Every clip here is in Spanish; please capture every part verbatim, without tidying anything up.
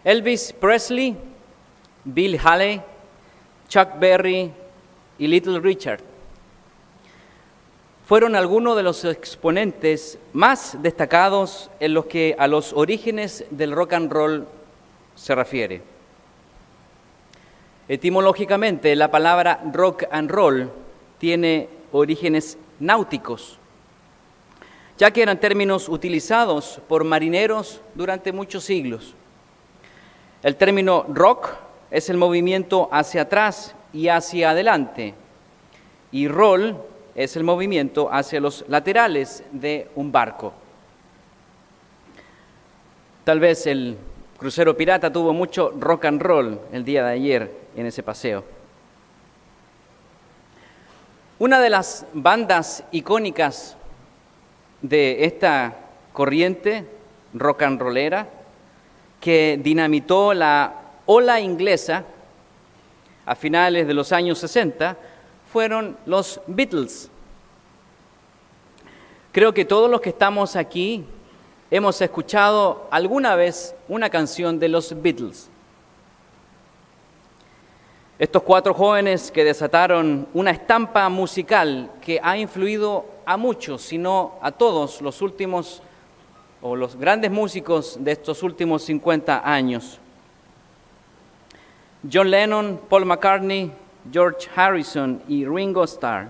Elvis Presley, Bill Haley, Chuck Berry y Little Richard fueron algunos de los exponentes más destacados en los que a los orígenes del rock and roll se refiere. Etimológicamente, la palabra rock and roll tiene orígenes náuticos, ya que eran términos utilizados por marineros durante muchos siglos. El término rock es el movimiento hacia atrás y hacia adelante, y roll es el movimiento hacia los laterales de un barco. Tal vez el crucero pirata tuvo mucho rock and roll el día de ayer en ese paseo. Una de las bandas icónicas de esta corriente rock and rollera que dinamitó la ola inglesa a finales de los años sesenta fueron los Beatles. Creo que todos los que estamos aquí hemos escuchado alguna vez una canción de los Beatles. Estos cuatro jóvenes que desataron una estampa musical que ha influido a muchos, si no a todos los últimos o los grandes músicos de estos últimos cincuenta años. John Lennon, Paul McCartney, George Harrison y Ringo Starr.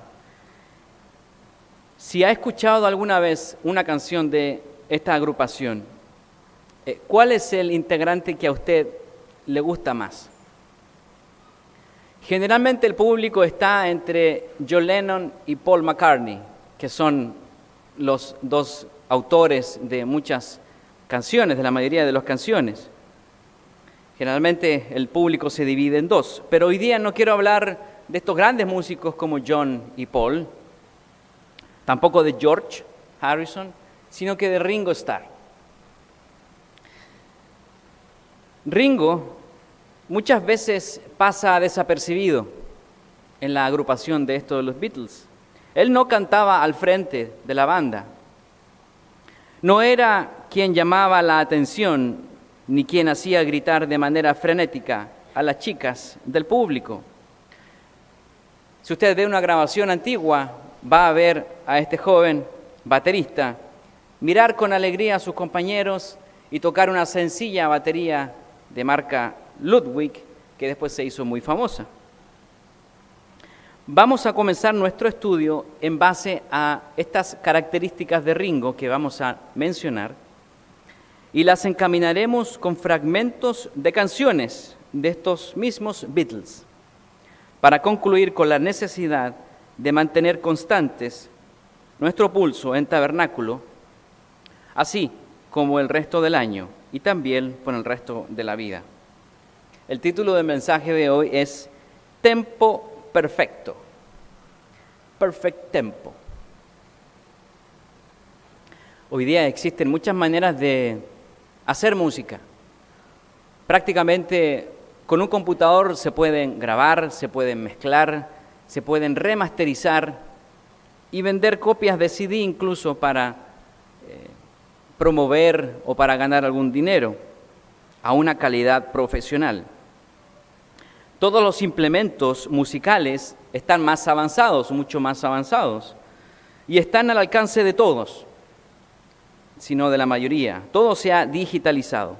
Si ha escuchado alguna vez una canción de esta agrupación, ¿cuál es el integrante que a usted le gusta más? Generalmente el público está entre John Lennon y Paul McCartney, que son los dos autores de muchas canciones, de la mayoría de las canciones. Generalmente el público se divide en dos, pero hoy día no quiero hablar de estos grandes músicos como John y Paul, tampoco de George Harrison, sino que de Ringo Starr. Ringo muchas veces pasa desapercibido en la agrupación de estos de los Beatles. Él no cantaba al frente de la banda, no era quien llamaba la atención ni quien hacía gritar de manera frenética a las chicas del público. Si usted ve una grabación antigua, va a ver a este joven baterista mirar con alegría a sus compañeros y tocar una sencilla batería de marca Ludwig, que después se hizo muy famosa. Vamos a comenzar nuestro estudio en base a estas características de Ringo que vamos a mencionar y las encaminaremos con fragmentos de canciones de estos mismos Beatles para concluir con la necesidad de mantener constantes nuestro pulso en tabernáculo, así como el resto del año y también por el resto de la vida. El título del mensaje de hoy es Tempo Perfecto. Perfect Tempo. Hoy día existen muchas maneras de hacer música. Prácticamente con un computador se pueden grabar, se pueden mezclar, se pueden remasterizar y vender copias de C D incluso para eh, promover o para ganar algún dinero a una calidad profesional. Todos los implementos musicales están más avanzados, mucho más avanzados, y están al alcance de todos, sino de la mayoría. Todo se ha digitalizado.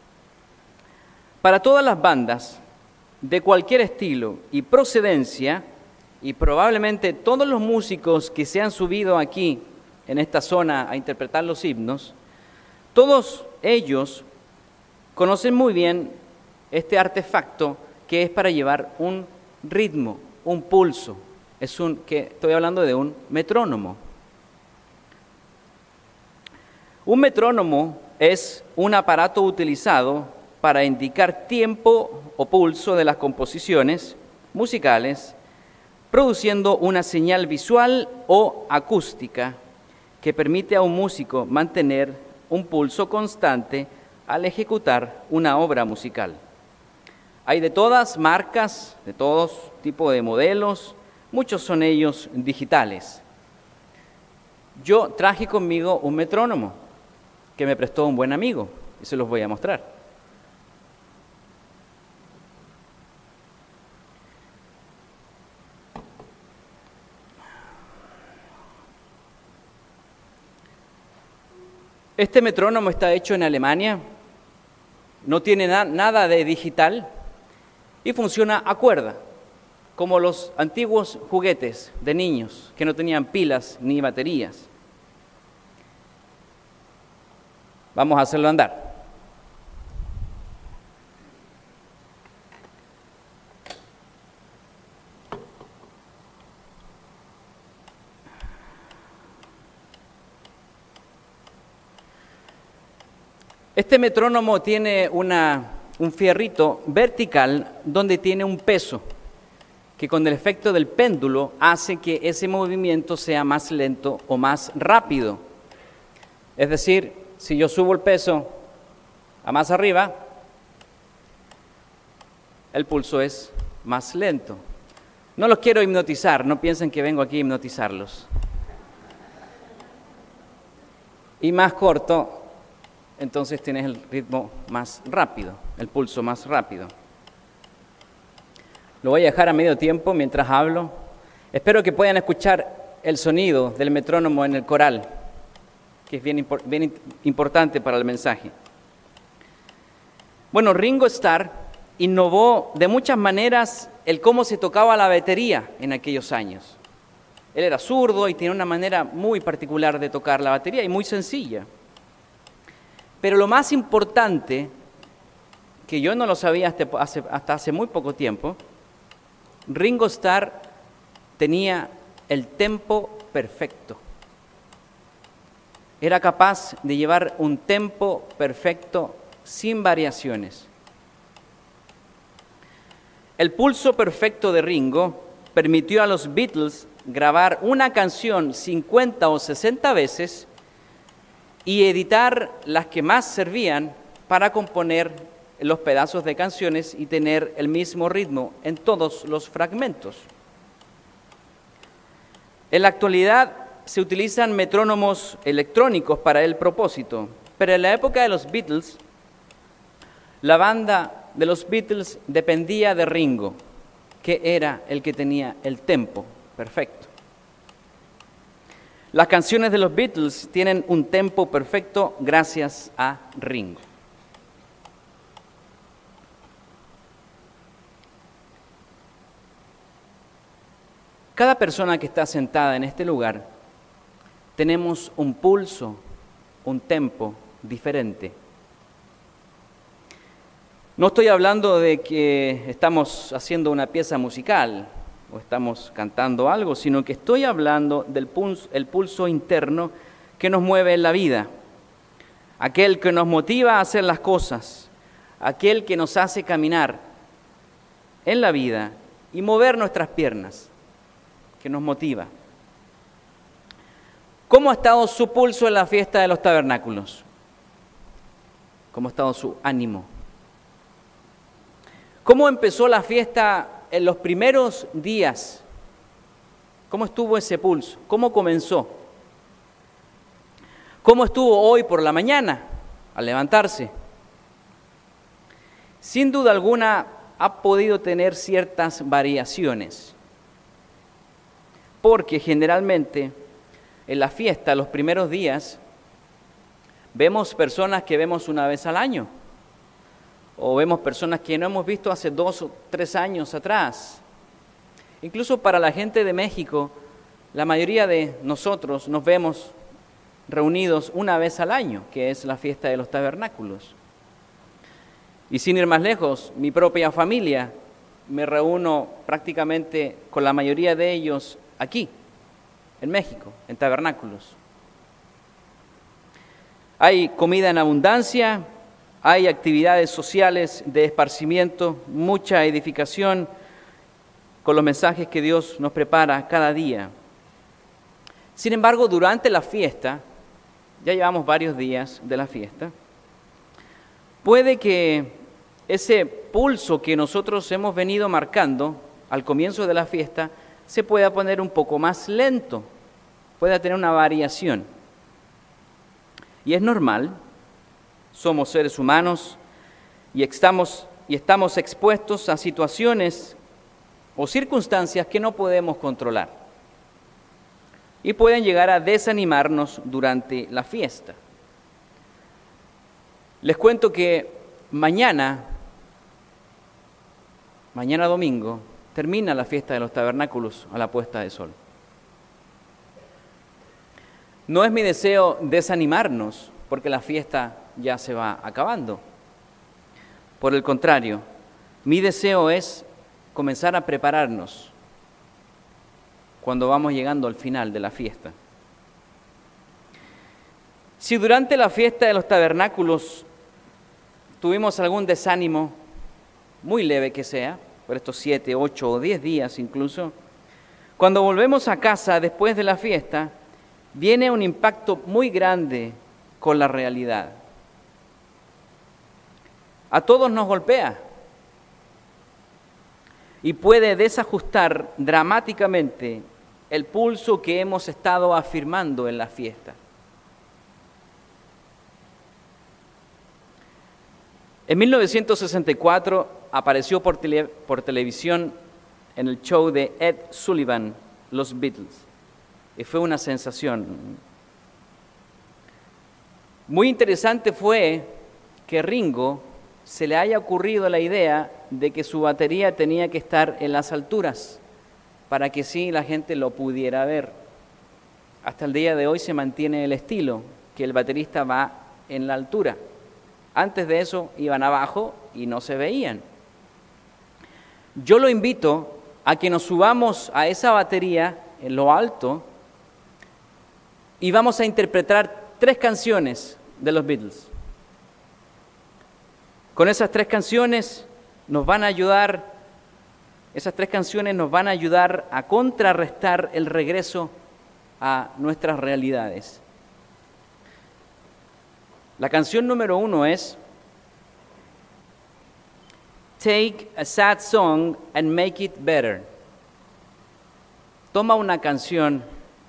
Para todas las bandas de cualquier estilo y procedencia, y probablemente todos los músicos que se han subido aquí en esta zona a interpretar los himnos, todos ellos conocen muy bien este artefacto que es para llevar un ritmo, un pulso. Es un, que estoy hablando de un metrónomo. Un metrónomo es un aparato utilizado para indicar tiempo o pulso de las composiciones musicales, produciendo una señal visual o acústica que permite a un músico mantener un pulso constante al ejecutar una obra musical. Hay de todas marcas, de todos tipos de modelos, muchos son ellos digitales. Yo traje conmigo un metrónomo que me prestó un buen amigo y se los voy a mostrar. Este metrónomo está hecho en Alemania, no tiene na- nada de digital y funciona a cuerda, como los antiguos juguetes de niños que no tenían pilas ni baterías. Vamos a hacerlo andar. Este metrónomo tiene una, un fierrito vertical donde tiene un peso que con el efecto del péndulo hace que ese movimiento sea más lento o más rápido. Es decir, si yo subo el peso a más arriba, el pulso es más lento. No los quiero hipnotizar, no piensen que vengo aquí a hipnotizarlos. Y más corto, entonces tienes el ritmo más rápido, el pulso más rápido. Lo voy a dejar a medio tiempo mientras hablo. Espero que puedan escuchar el sonido del metrónomo en el coral, que es bien, bien importante para el mensaje. Bueno, Ringo Starr innovó de muchas maneras el cómo se tocaba la batería en aquellos años. Él era zurdo y tenía una manera muy particular de tocar la batería y muy sencilla. Pero lo más importante, que yo no lo sabía hasta hace, hasta hace muy poco tiempo, Ringo Starr tenía el tempo perfecto. Era capaz de llevar un tempo perfecto sin variaciones. El pulso perfecto de Ringo permitió a los Beatles grabar una canción cincuenta o sesenta veces y editar las que más servían para componer los pedazos de canciones y tener el mismo ritmo en todos los fragmentos. En la actualidad se utilizan metrónomos electrónicos para el propósito, pero en la época de los Beatles, la banda de los Beatles dependía de Ringo, que era el que tenía el tempo perfecto. Las canciones de los Beatles tienen un tempo perfecto gracias a Ringo. Cada persona que está sentada en este lugar tenemos un pulso, un tempo diferente. No estoy hablando de que estamos haciendo una pieza musical o estamos cantando algo, sino que estoy hablando del pulso, el pulso interno que nos mueve en la vida, aquel que nos motiva a hacer las cosas, aquel que nos hace caminar en la vida y mover nuestras piernas, que nos motiva. ¿Cómo ha estado su pulso en la fiesta de los tabernáculos? ¿Cómo ha estado su ánimo? ¿Cómo empezó la fiesta en los primeros días? ¿Cómo estuvo ese pulso? ¿Cómo comenzó? ¿Cómo estuvo hoy por la mañana al levantarse? Sin duda alguna ha podido tener ciertas variaciones, porque generalmente en la fiesta, los primeros días, vemos personas que vemos una vez al año, o vemos personas que no hemos visto hace dos o tres años atrás. Incluso para la gente de México, la mayoría de nosotros nos vemos reunidos una vez al año, que es la fiesta de los tabernáculos. Y sin ir más lejos, mi propia familia, me reúno prácticamente con la mayoría de ellos aquí, en México, en tabernáculos. Hay comida en abundancia, hay actividades sociales de esparcimiento, mucha edificación con los mensajes que Dios nos prepara cada día. Sin embargo, durante la fiesta, ya llevamos varios días de la fiesta, puede que ese pulso que nosotros hemos venido marcando al comienzo de la fiesta se pueda poner un poco más lento, pueda tener una variación. Y es normal, somos seres humanos y estamos, y estamos expuestos a situaciones o circunstancias que no podemos controlar y pueden llegar a desanimarnos durante la fiesta. Les cuento que mañana, mañana domingo, termina la fiesta de los tabernáculos a la puesta de sol. No es mi deseo desanimarnos porque la fiesta ya se va acabando. Por el contrario, mi deseo es comenzar a prepararnos cuando vamos llegando al final de la fiesta. Si durante la fiesta de los tabernáculos tuvimos algún desánimo, muy leve que sea, por estos siete, ocho o diez días incluso, cuando volvemos a casa después de la fiesta, viene un impacto muy grande con la realidad. A todos nos golpea y puede desajustar dramáticamente el pulso que hemos estado afirmando en la fiesta. En mil novecientos sesenta y cuatro apareció por, tele, por televisión en el show de Ed Sullivan, Los Beatles, y fue una sensación. Muy interesante fue que Ringo se le haya ocurrido la idea de que su batería tenía que estar en las alturas para que sí la gente lo pudiera ver. Hasta el día de hoy se mantiene el estilo, que el baterista va en la altura. Antes de eso iban abajo y no se veían. Yo lo invito a que nos subamos a esa batería en lo alto y vamos a interpretar tres canciones de los Beatles. Con esas tres canciones nos van a ayudar, esas tres canciones nos van a ayudar a contrarrestar el regreso a nuestras realidades. La canción número uno es Take a sad song and make it better. Toma una canción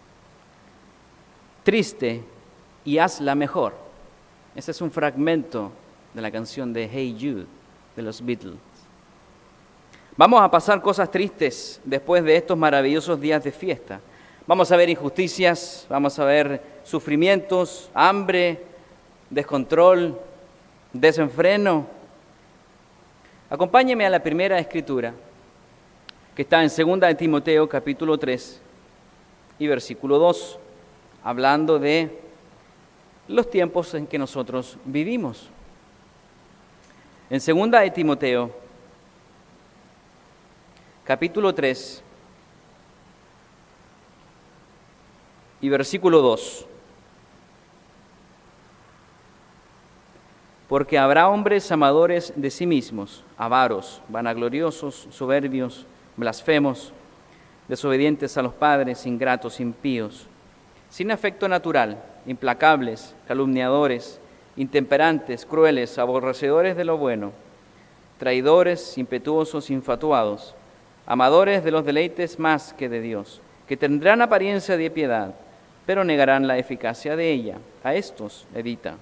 triste y hazla mejor. Ese es un fragmento de la canción de Hey Jude de los Beatles. Vamos a pasar cosas tristes después de estos maravillosos días de fiesta. Vamos a ver injusticias, vamos a ver sufrimientos, hambre, descontrol, desenfreno. Acompáñeme a la primera escritura, que está en segunda de Timoteo, capítulo tres y versículo dos, hablando de los tiempos en que nosotros vivimos. En segunda de Timoteo, capítulo tres y versículo dos. Porque habrá hombres amadores de sí mismos, avaros, vanagloriosos, soberbios, blasfemos, desobedientes a los padres, ingratos, impíos, sin afecto natural, implacables, calumniadores, intemperantes, crueles, aborrecedores de lo bueno, traidores, impetuosos, infatuados, amadores de los deleites más que de Dios, que tendrán apariencia de piedad, pero negarán la eficacia de ella. A estos evita.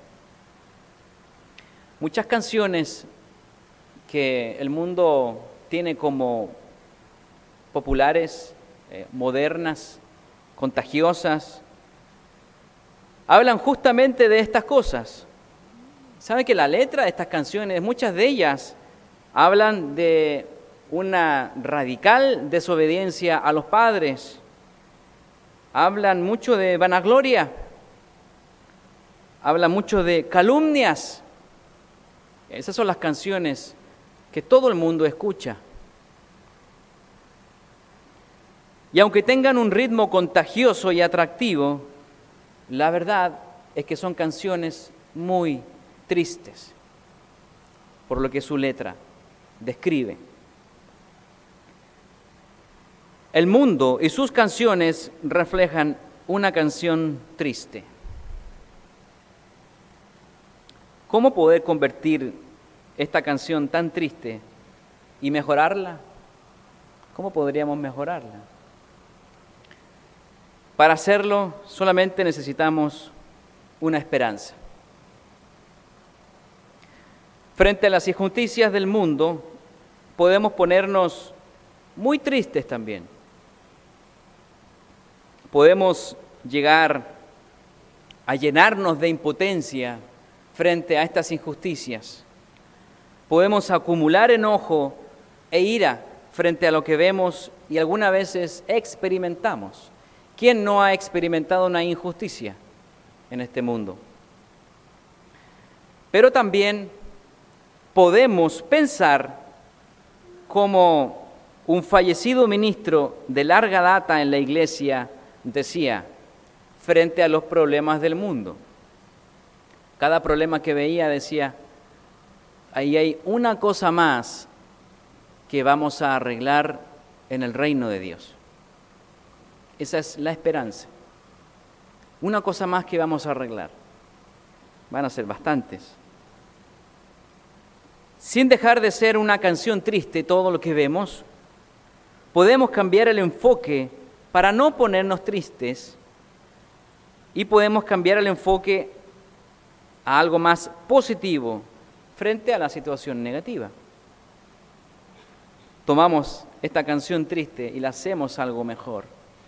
Muchas canciones que el mundo tiene como populares, eh, modernas, contagiosas, hablan justamente de estas cosas. ¿Sabe que la letra de estas canciones, muchas de ellas, hablan de una radical desobediencia a los padres? Hablan mucho de vanagloria, hablan mucho de calumnias. Esas son las canciones que todo el mundo escucha. Y aunque tengan un ritmo contagioso y atractivo, la verdad es que son canciones muy tristes, por lo que su letra describe. El mundo y sus canciones reflejan una canción triste. ¿Cómo poder convertir esta canción tan triste y mejorarla? ¿Cómo podríamos mejorarla? Para hacerlo solamente necesitamos una esperanza. Frente a las injusticias del mundo, podemos ponernos muy tristes también. Podemos llegar a llenarnos de impotencia frente a estas injusticias. Podemos acumular enojo e ira frente a lo que vemos y algunas veces experimentamos. ¿Quién no ha experimentado una injusticia en este mundo? Pero también podemos pensar como un fallecido ministro de larga data en la iglesia decía, frente a los problemas del mundo. Cada problema que veía decía, ahí hay una cosa más que vamos a arreglar en el reino de Dios. Esa es la esperanza. Una cosa más que vamos a arreglar. Van a ser bastantes. Sin dejar de ser una canción triste todo lo que vemos, podemos cambiar el enfoque para no ponernos tristes y podemos cambiar el enfoque a algo más positivo frente a la situación negativa. Tomamos esta canción triste y la hacemos algo mejor.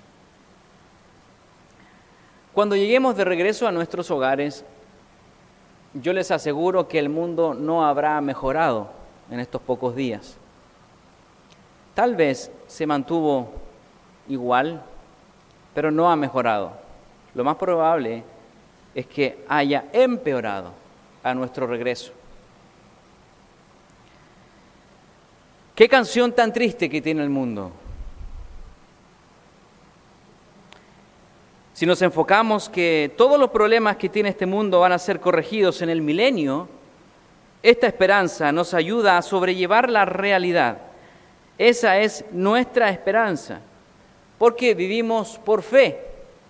Cuando lleguemos de regreso a nuestros hogares, yo les aseguro que el mundo no habrá mejorado en estos pocos días. Tal vez se mantuvo igual, pero no ha mejorado. Lo más probable es que haya empeorado a nuestro regreso. ¿Qué canción tan triste que tiene el mundo? Si nos enfocamos que todos los problemas que tiene este mundo van a ser corregidos en el milenio, esta esperanza nos ayuda a sobrellevar la realidad. Esa es nuestra esperanza, porque vivimos por fe.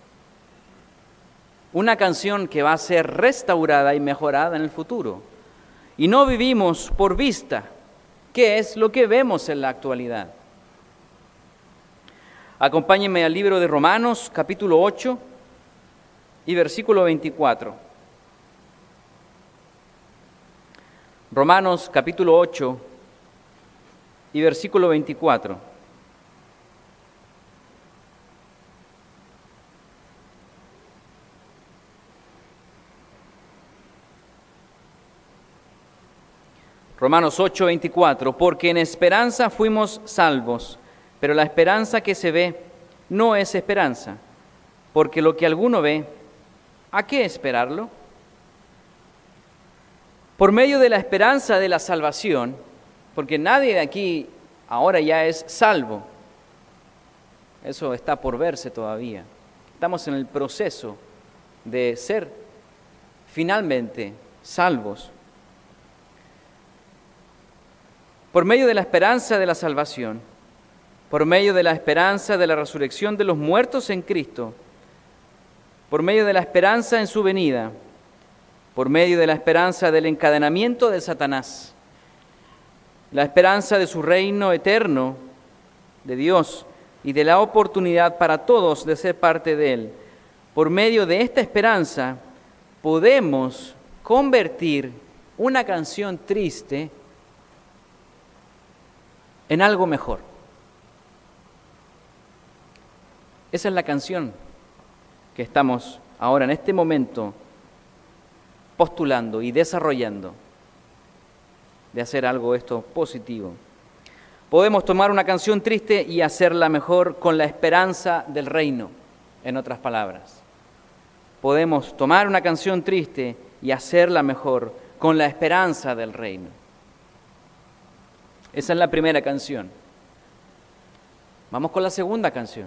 Una canción que va a ser restaurada y mejorada en el futuro. Y no vivimos por vista, que es lo que vemos en la actualidad. Acompáñenme al libro de Romanos, capítulo ocho y versículo veinticuatro. Romanos, capítulo ocho y versículo veinticuatro. Romanos ocho, veinticuatro, porque en esperanza fuimos salvos, pero la esperanza que se ve no es esperanza, porque lo que alguno ve, ¿a qué esperarlo? Por medio de la esperanza de la salvación, porque nadie de aquí ahora ya es salvo, eso está por verse todavía. Estamos en el proceso de ser finalmente salvos. Por medio de la esperanza de la salvación, por medio de la esperanza de la resurrección de los muertos en Cristo, por medio de la esperanza en su venida, por medio de la esperanza del encadenamiento de Satanás, la esperanza de su reino eterno, de Dios, y de la oportunidad para todos de ser parte de Él. Por medio de esta esperanza podemos convertir una canción triste en algo mejor. Esa es la canción que estamos ahora en este momento postulando y desarrollando, de hacer algo esto positivo. Podemos tomar una canción triste y hacerla mejor con la esperanza del reino, en otras palabras. Podemos tomar una canción triste y hacerla mejor con la esperanza del reino. Esa es la primera canción. Vamos con la segunda canción.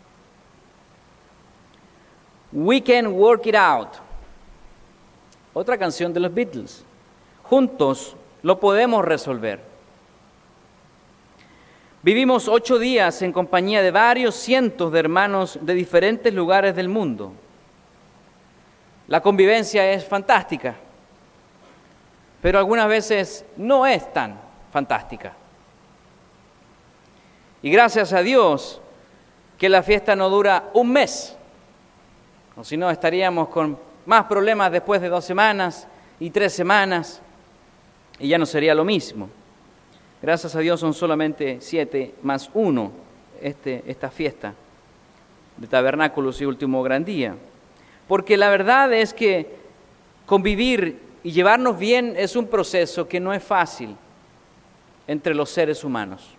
We Can Work It Out. Otra canción de los Beatles. Juntos lo podemos resolver. Vivimos ocho días en compañía de varios cientos de hermanos de diferentes lugares del mundo. La convivencia es fantástica, pero algunas veces no es tan fantástica. Y gracias a Dios que la fiesta no dura un mes, o si no estaríamos con más problemas después de dos semanas y tres semanas, y ya no sería lo mismo. Gracias a Dios son solamente siete más uno este, esta fiesta de tabernáculos y último gran día. Porque la verdad es que convivir Y llevarnos bien es un proceso que no es fácil entre los seres humanos.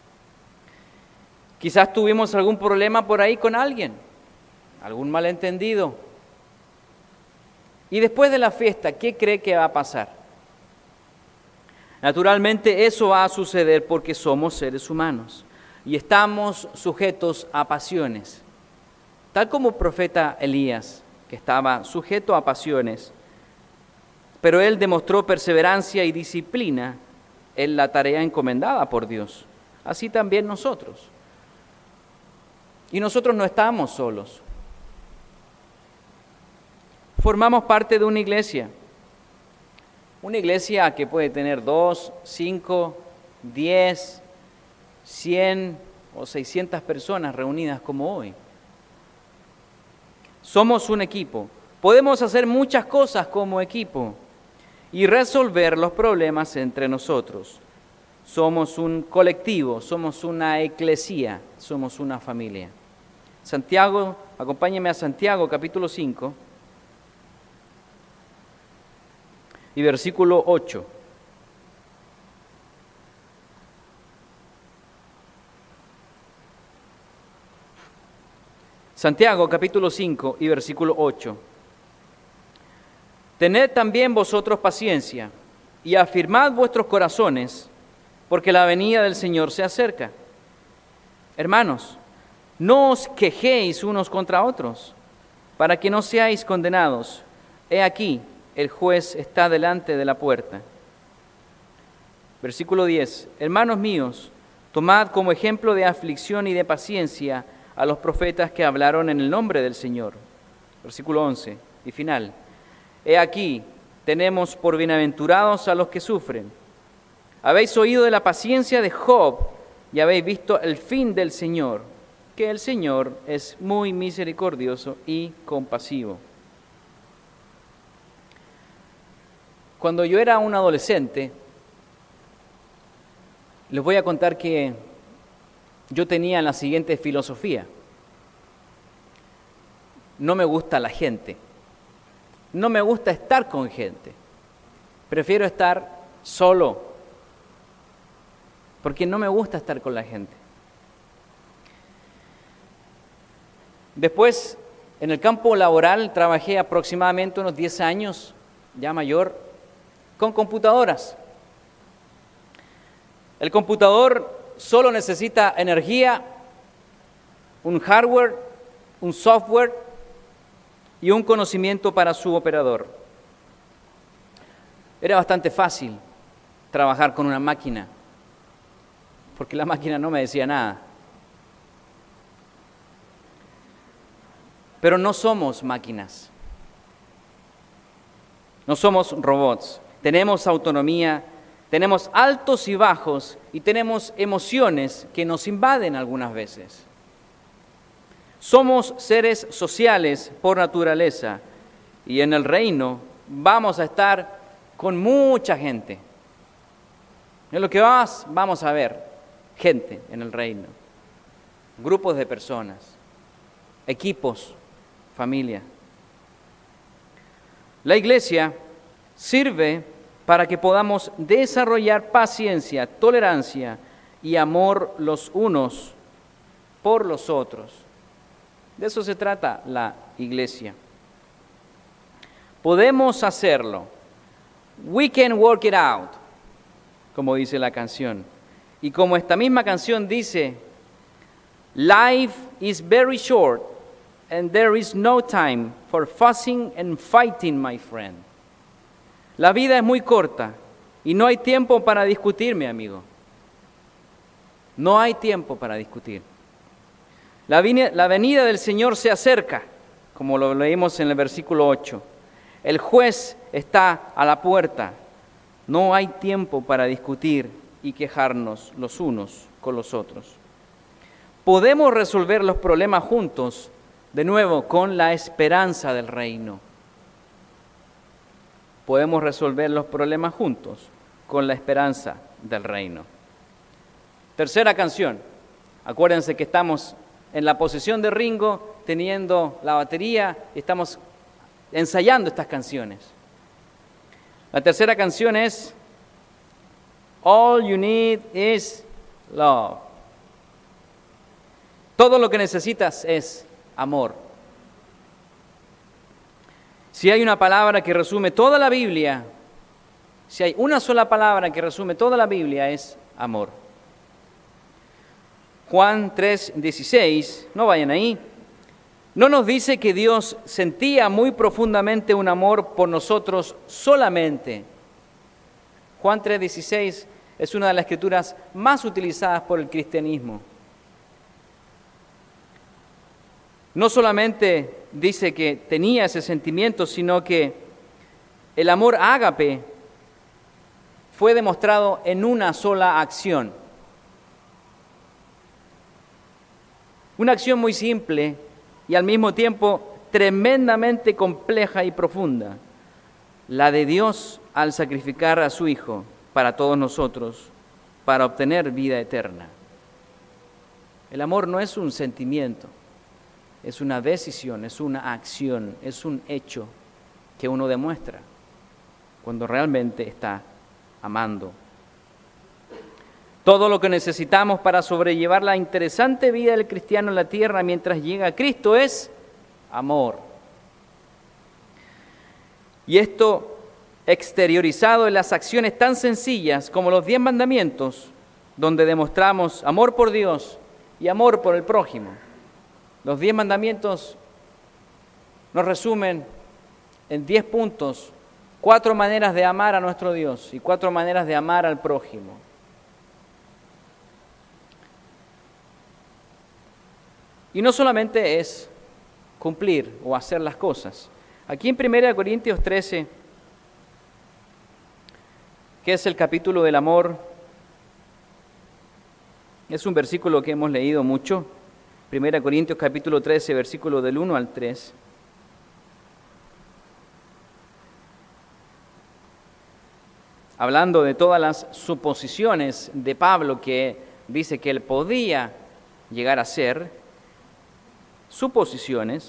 Quizás tuvimos algún problema por ahí con alguien, algún malentendido. Y después de la fiesta, ¿qué cree que va a pasar? Naturalmente eso va a suceder porque somos seres humanos y estamos sujetos a pasiones. Tal como el profeta Elías, que estaba sujeto a pasiones, pero él demostró perseverancia y disciplina en la tarea encomendada por Dios. Así también nosotros. Y nosotros no estamos solos. Formamos parte de una iglesia. Una iglesia que puede tener dos, cinco, diez, cien o seiscientas personas reunidas como hoy. Somos un equipo. Podemos hacer muchas cosas como equipo y resolver los problemas entre nosotros. Somos un colectivo, somos una eclesía, somos una familia. Santiago, acompáñeme a Santiago, capítulo cinco, y versículo ocho. Santiago, capítulo cinco, y versículo ocho. Tened también vosotros paciencia, y afirmad vuestros corazones, porque la venida del Señor se acerca. Hermanos, no os quejéis unos contra otros, para que no seáis condenados. He aquí, el juez está delante de la puerta. Versículo diez. Hermanos míos, tomad como ejemplo de aflicción y de paciencia a los profetas que hablaron en el nombre del Señor. Versículo once y final. He aquí, tenemos por bienaventurados a los que sufren. Habéis oído de la paciencia de Job y habéis visto el fin del Señor, que el Señor es muy misericordioso y compasivo. Cuando yo era un adolescente, les voy a contar que yo tenía la siguiente filosofía. No me gusta la gente. No me gusta estar con gente. Prefiero estar solo, porque no me gusta estar con la gente. Después, en el campo laboral, trabajé aproximadamente unos diez años, ya mayor, con computadoras. El computador solo necesita energía, un hardware, un software y un conocimiento para su operador. Era bastante fácil trabajar con una máquina, porque la máquina no me decía nada. Pero no somos máquinas, no somos robots. Tenemos autonomía, tenemos altos y bajos y tenemos emociones que nos invaden algunas veces. Somos seres sociales por naturaleza y en el reino vamos a estar con mucha gente. En lo que vas, vamos a ver gente en el reino, grupos de personas, equipos, familia. La iglesia sirve para que podamos desarrollar paciencia, tolerancia y amor los unos por los otros. De eso se trata la iglesia. Podemos hacerlo. We can work it out, como dice la canción. Y como esta misma canción dice, life is very short and there is no time for fussing and fighting, my friend. La vida es muy corta y no hay tiempo para discutir, mi amigo. No hay tiempo para discutir. La, vine- la venida del Señor se acerca, como lo leímos en el versículo ocho. El juez está a la puerta. No hay tiempo para discutir y quejarnos los unos con los otros. Podemos resolver los problemas juntos, de nuevo, con la esperanza del reino. Podemos resolver los problemas juntos con la esperanza del reino. Tercera canción. Acuérdense que estamos en la posesión de Ringo, teniendo la batería, y estamos ensayando estas canciones. La tercera canción es All You Need Is Love. Todo lo que necesitas es amor. Si hay una palabra que resume toda la Biblia, si hay una sola palabra que resume toda la Biblia, es amor. Juan tres dieciséis, no vayan ahí, no nos dice que Dios sentía muy profundamente un amor por nosotros solamente. Juan tres dieciséis es una de las escrituras más utilizadas por el cristianismo. No solamente dice que tenía ese sentimiento, sino que el amor ágape fue demostrado en una sola acción. Una acción muy simple y al mismo tiempo tremendamente compleja y profunda, la de Dios al sacrificar a su Hijo para todos nosotros, para obtener vida eterna. El amor no es un sentimiento, es una decisión, es una acción, es un hecho que uno demuestra cuando realmente está amando. Todo lo que necesitamos para sobrellevar la interesante vida del cristiano en la tierra mientras llega a Cristo es amor. Y esto exteriorizado en las acciones tan sencillas como los diez mandamientos, donde demostramos amor por Dios y amor por el prójimo. Los diez mandamientos nos resumen en diez puntos, cuatro maneras de amar a nuestro Dios y cuatro maneras de amar al prójimo. Y no solamente es cumplir o hacer las cosas. Aquí en primera Corintios trece, que es el capítulo del amor, es un versículo que hemos leído mucho. primera Corintios capítulo trece, versículo del uno al tres. Hablando de todas las suposiciones de Pablo que dice que él podía llegar a ser, suposiciones.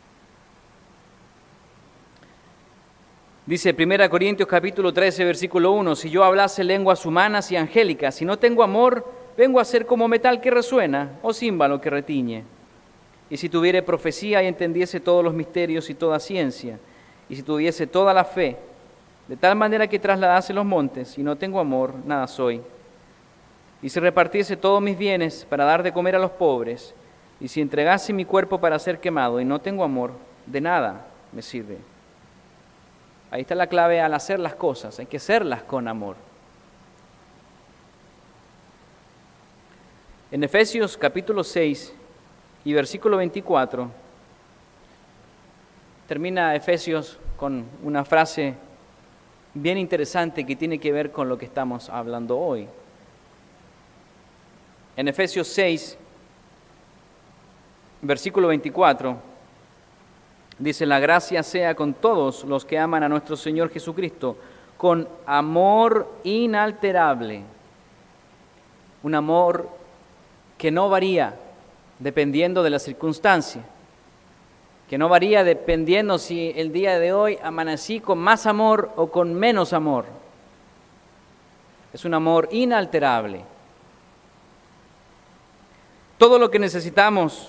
Dice primera Corintios capítulo trece, versículo uno, si yo hablase lenguas humanas y angélicas, si no tengo amor, vengo a ser como metal que resuena o címbalo que retiñe. Y si tuviere profecía y entendiese todos los misterios y toda ciencia, y si tuviese toda la fe, de tal manera que trasladase los montes, y no tengo amor, nada soy. Y si repartiese todos mis bienes para dar de comer a los pobres, y si entregase mi cuerpo para ser quemado, y no tengo amor, de nada me sirve. Ahí está la clave al hacer las cosas, hay que hacerlas con amor. En Efesios capítulo seis y versículo veinticuatro, termina Efesios con una frase bien interesante que tiene que ver con lo que estamos hablando hoy. En Efesios seis, versículo veinticuatro, dice, la gracia sea con todos los que aman a nuestro Señor Jesucristo, con amor inalterable, un amor que no varía dependiendo de la circunstancia, que no varía dependiendo si el día de hoy amanecí con más amor o con menos amor. Es un amor inalterable. Todo lo que necesitamos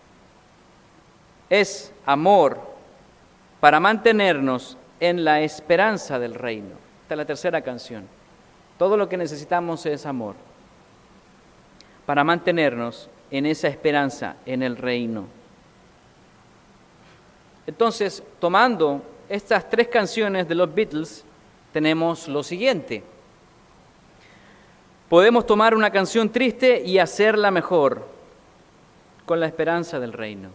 es amor para mantenernos en la esperanza del reino. Esta es la tercera canción. Todo lo que necesitamos es amor para mantenernos en esa esperanza en el reino. Entonces, tomando estas tres canciones de los Beatles, tenemos lo siguiente. Podemos tomar una canción triste y hacerla mejor con la esperanza del reino.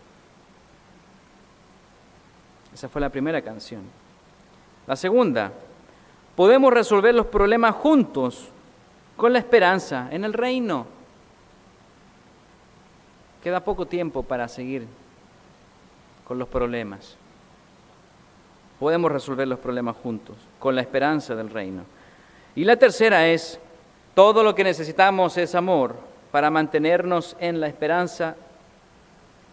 Esa fue la primera canción. La segunda, podemos resolver los problemas juntos con la esperanza en el reino. Queda poco tiempo para seguir con los problemas. Podemos resolver los problemas juntos con la esperanza del reino. Y la tercera es, todo lo que necesitamos es amor para mantenernos en la esperanza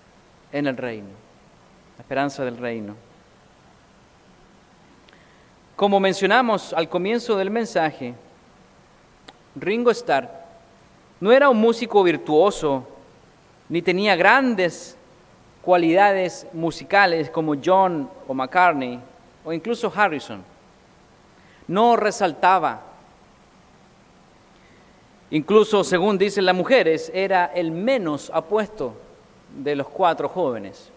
en el reino. La esperanza del reino. Como mencionamos al comienzo del mensaje, Ringo Starr no era un músico virtuoso, ni tenía grandes cualidades musicales como John o McCartney o incluso Harrison. No resaltaba. Incluso, según dicen las mujeres, era el menos apuesto de los cuatro jóvenes.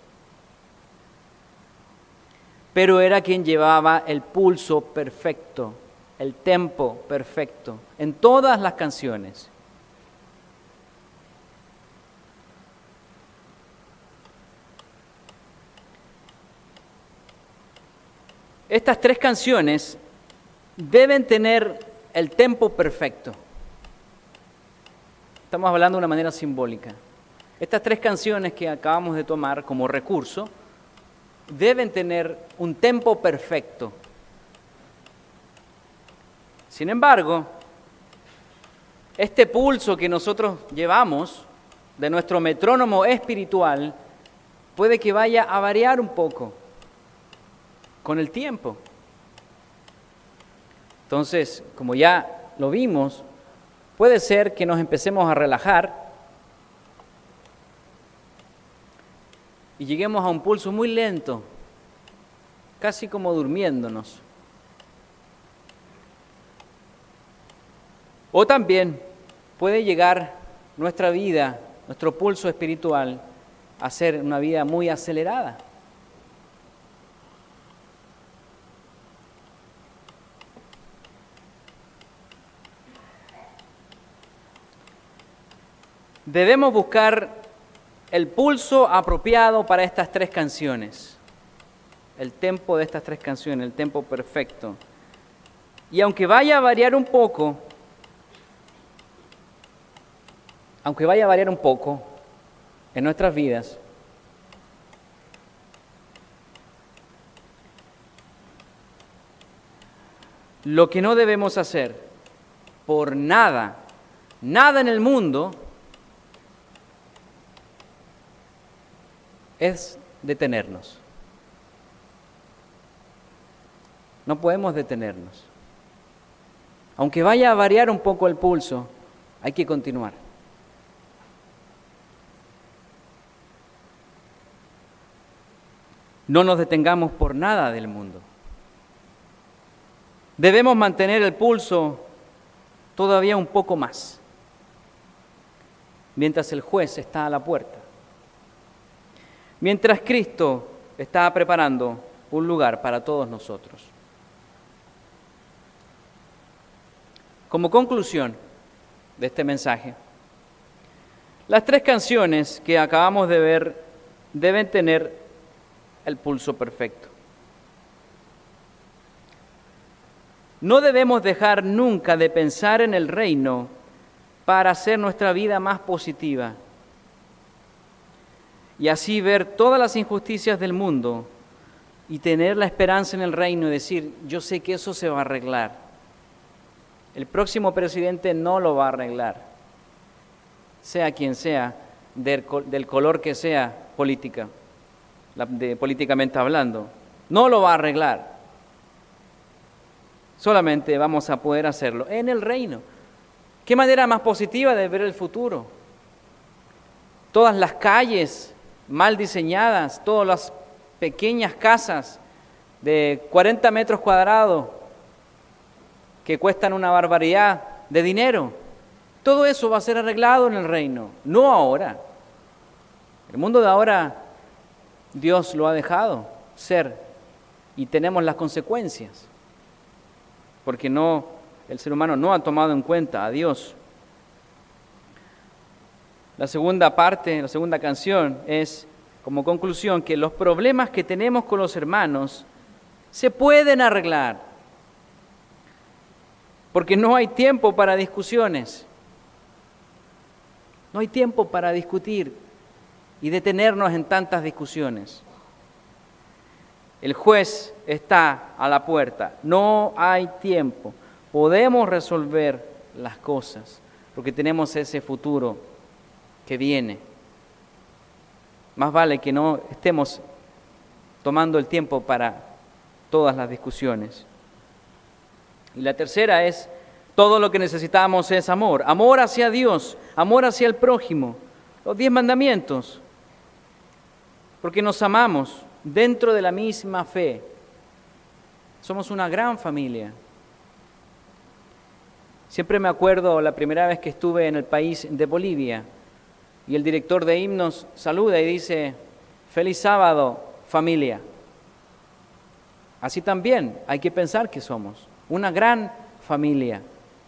Pero era quien llevaba el pulso perfecto, el tempo perfecto en todas las canciones. Estas tres canciones deben tener el tempo perfecto. Estamos hablando de una manera simbólica. Estas tres canciones que acabamos de tomar como recurso deben tener un tempo perfecto. Sin embargo, este pulso que nosotros llevamos de nuestro metrónomo espiritual puede que vaya a variar un poco con el tiempo. Entonces, como ya lo vimos, puede ser que nos empecemos a relajar y lleguemos a un pulso muy lento, casi como durmiéndonos. O también puede llegar nuestra vida, nuestro pulso espiritual, a ser una vida muy acelerada. Debemos buscar el pulso apropiado para estas tres canciones, el tempo de estas tres canciones, el tempo perfecto. Y aunque vaya a variar un poco, aunque vaya a variar un poco en nuestras vidas, lo que no debemos hacer por nada, nada en el mundo, es detenernos. No podemos detenernos. Aunque vaya a variar un poco el pulso, hay que continuar. No nos detengamos por nada del mundo. Debemos mantener el pulso todavía un poco más, mientras el juez está a la puerta. Mientras Cristo está preparando un lugar para todos nosotros. Como conclusión de este mensaje, las tres canciones que acabamos de ver deben tener el pulso perfecto. No debemos dejar nunca de pensar en el reino para hacer nuestra vida más positiva y así ver todas las injusticias del mundo y tener la esperanza en el reino y decir, yo sé que eso se va a arreglar. El próximo presidente no lo va a arreglar, sea quien sea, del, del color que sea política, de, políticamente hablando, no lo va a arreglar. Solamente vamos a poder hacerlo en el reino. ¿Qué manera más positiva de ver el futuro? Todas las calles mal diseñadas, todas las pequeñas casas de cuarenta metros cuadrados que cuestan una barbaridad de dinero. Todo eso va a ser arreglado en el reino, no ahora. El mundo de ahora, Dios lo ha dejado ser y tenemos las consecuencias, porque no, el ser humano no ha tomado en cuenta a Dios. La segunda parte, la segunda canción es, como conclusión, que los problemas que tenemos con los hermanos se pueden arreglar, porque no hay tiempo para discusiones, no hay tiempo para discutir y detenernos en tantas discusiones. El juez está a la puerta, no hay tiempo, podemos resolver las cosas, porque tenemos ese futuro que viene. Más vale que no estemos tomando el tiempo para todas las discusiones. Y la tercera es, todo lo que necesitamos es amor. Amor hacia Dios, amor hacia el prójimo. Los diez mandamientos. Porque nos amamos dentro de la misma fe. Somos una gran familia. Siempre me acuerdo la primera vez que estuve en el país de Bolivia y el director de himnos saluda y dice, feliz sábado, familia. Así también hay que pensar que somos una gran familia.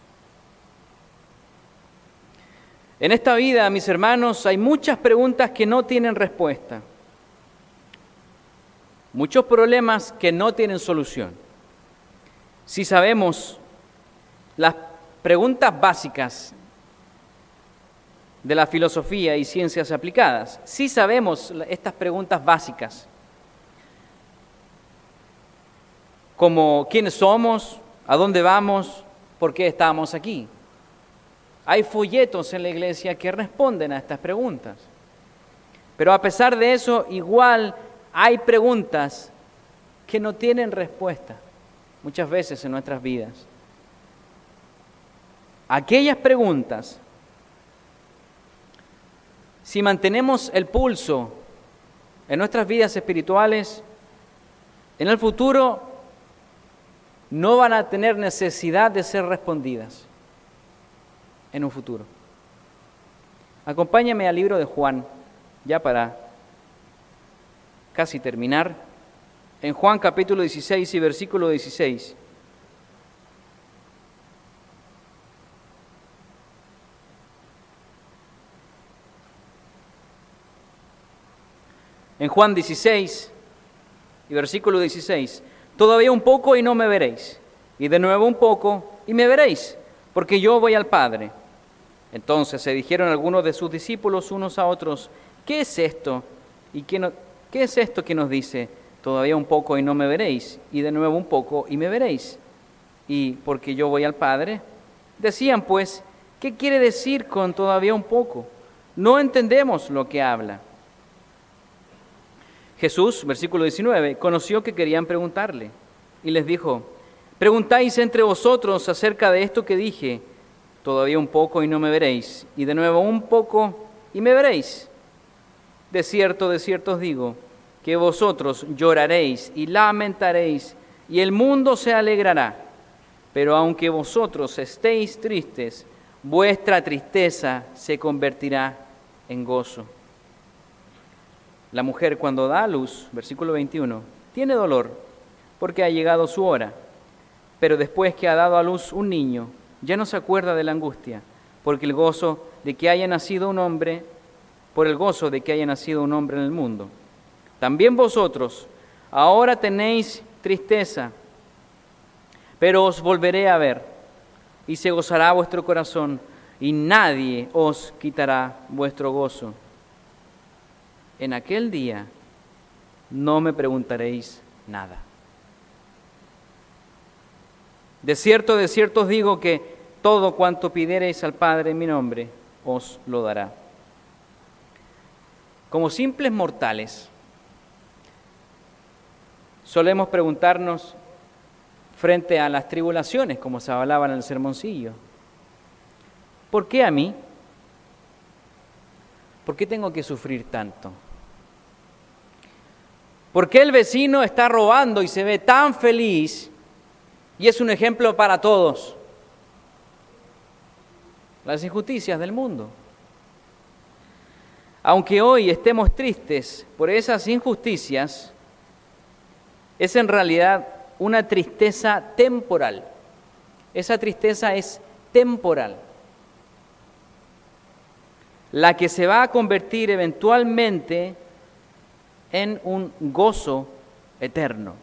En esta vida, mis hermanos, hay muchas preguntas que no tienen respuesta. Muchos problemas que no tienen solución. Si sabemos las preguntas básicas de la filosofía y ciencias aplicadas, si sabemos estas preguntas básicas, como quiénes somos, a dónde vamos, por qué estamos aquí. Hay folletos en la iglesia que responden a estas preguntas. Pero a pesar de eso, igual hay preguntas que no tienen respuesta muchas veces en nuestras vidas. Aquellas preguntas, si mantenemos el pulso en nuestras vidas espirituales, en el futuro no van a tener necesidad de ser respondidas en un futuro. Acompáñame al libro de Juan, ya para casi terminar, en Juan capítulo dieciséis y versículo dieciséis. En Juan dieciséis y versículo dieciséis, todavía un poco y no me veréis, y de nuevo un poco y me veréis, porque yo voy al Padre. Entonces se dijeron algunos de sus discípulos unos a otros, ¿qué es esto? ¿Y qué, no, qué es esto que nos dice? Todavía un poco y no me veréis, y de nuevo un poco y me veréis. Y porque yo voy al Padre, decían pues, ¿qué quiere decir con todavía un poco? No entendemos lo que habla. Jesús, versículo diecinueve, conoció que querían preguntarle y les dijo, preguntáis entre vosotros acerca de esto que dije, todavía un poco y no me veréis, y de nuevo un poco y me veréis. De cierto, de cierto os digo, que vosotros lloraréis y lamentaréis, y el mundo se alegrará. Pero aunque vosotros estéis tristes, vuestra tristeza se convertirá en gozo. La mujer cuando da a luz, versículo veintiuno, tiene dolor, porque ha llegado su hora. Pero después que ha dado a luz un niño, ya no se acuerda de la angustia, porque el gozo de que haya nacido un hombre, por el gozo de que haya nacido un hombre en el mundo. También vosotros, ahora tenéis tristeza, pero os volveré a ver, y se gozará vuestro corazón, y nadie os quitará vuestro gozo. En aquel día no me preguntaréis nada. De cierto, de cierto os digo que todo cuanto pidiereis al Padre en mi nombre, os lo dará. Como simples mortales, solemos preguntarnos frente a las tribulaciones, como se hablaba en el sermoncillo, ¿por qué a mí? ¿Por qué tengo que sufrir tanto? ¿Por qué el vecino está robando y se ve tan feliz y es un ejemplo para todos? Las injusticias del mundo. Aunque hoy estemos tristes por esas injusticias, es en realidad una tristeza temporal. Esa tristeza es temporal. La que se va a convertir eventualmente en un gozo eterno.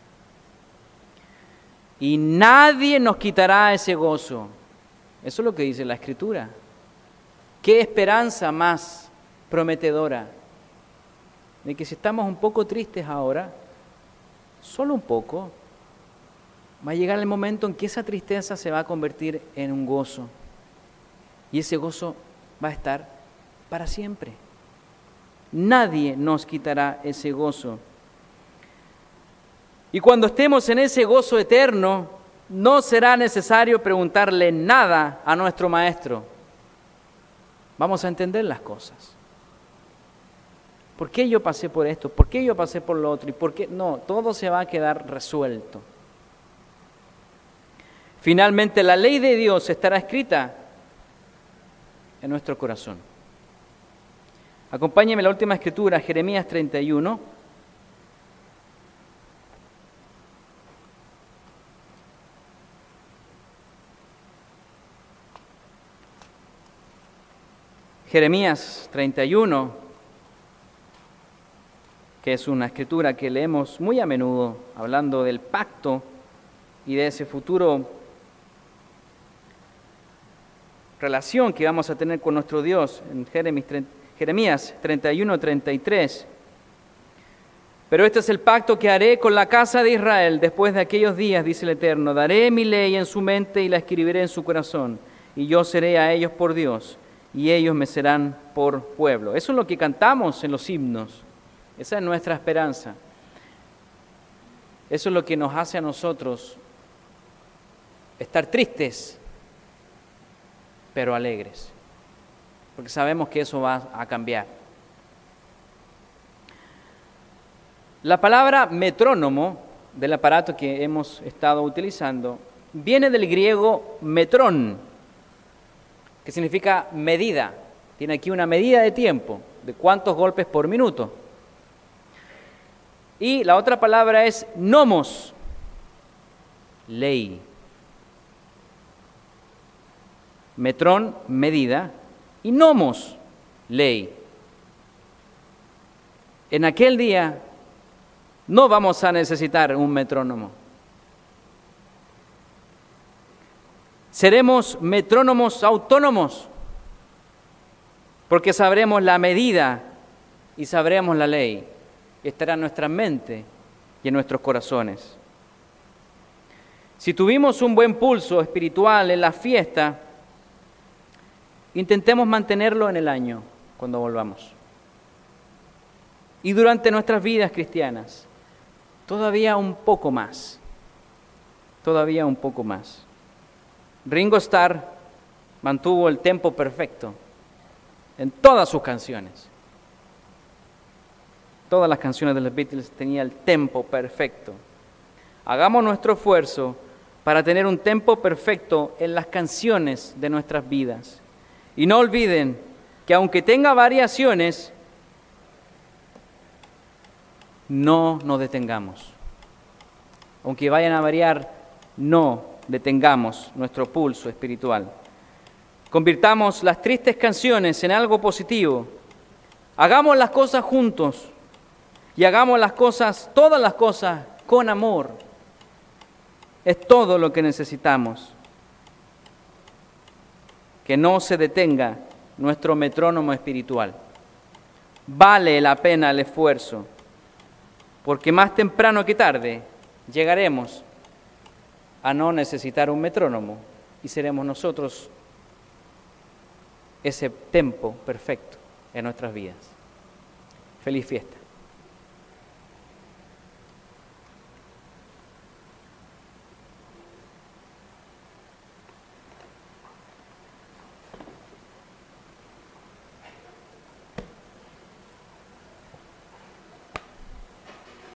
Y nadie nos quitará ese gozo. Eso es lo que dice la Escritura. ¿Qué esperanza más prometedora de que si estamos un poco tristes ahora, solo un poco, va a llegar el momento en que esa tristeza se va a convertir en un gozo? Y ese gozo va a estar para siempre. Nadie nos quitará ese gozo. Y cuando estemos en ese gozo eterno, no será necesario preguntarle nada a nuestro Maestro. Vamos a entender las cosas. ¿Por qué yo pasé por esto? ¿Por qué yo pasé por lo otro? ¿Y por qué? No, todo se va a quedar resuelto. Finalmente, la ley de Dios estará escrita en nuestro corazón. Acompáñeme a la última escritura, Jeremías treinta y uno. Jeremías treinta y uno, que es una escritura que leemos muy a menudo, hablando del pacto y de ese futuro relación que vamos a tener con nuestro Dios, en Jeremías treinta y uno, treinta y tres. Pero este es el pacto que haré con la casa de Israel después de aquellos días, dice el Eterno. Daré mi ley en su mente y la escribiré en su corazón, y yo seré a ellos por Dios, y ellos me serán por pueblo. Eso es lo que cantamos en los himnos. Esa es nuestra esperanza. Eso es lo que nos hace a nosotros estar tristes, pero alegres, porque sabemos que eso va a cambiar. La palabra metrónomo, del aparato que hemos estado utilizando, viene del griego metrón, que significa medida. Tiene aquí una medida de tiempo, de cuántos golpes por minuto. Y la otra palabra es nomos, ley. Metrón, medida, y nomos, ley. En aquel día no vamos a necesitar un metrónomo. Seremos metrónomos autónomos, porque sabremos la medida y sabremos la ley. Estará en nuestra mente y en nuestros corazones. Si tuvimos un buen pulso espiritual en la fiesta, intentemos mantenerlo en el año cuando volvamos. Y durante nuestras vidas cristianas, todavía un poco más. Todavía un poco más. Ringo Starr mantuvo el tempo perfecto en todas sus canciones. Todas las canciones de los Beatles tenían el tempo perfecto. Hagamos nuestro esfuerzo para tener un tempo perfecto en las canciones de nuestras vidas. Y no olviden que aunque tenga variaciones, no nos detengamos. Aunque vayan a variar, no detengamos nuestro pulso espiritual. Convirtamos las tristes canciones en algo positivo. Hagamos las cosas juntos y hagamos las cosas, todas las cosas, con amor. Es todo lo que necesitamos. Que no se detenga nuestro metrónomo espiritual. Vale la pena el esfuerzo, porque más temprano que tarde llegaremos a no necesitar un metrónomo y seremos nosotros ese tempo perfecto en nuestras vidas. Feliz fiesta.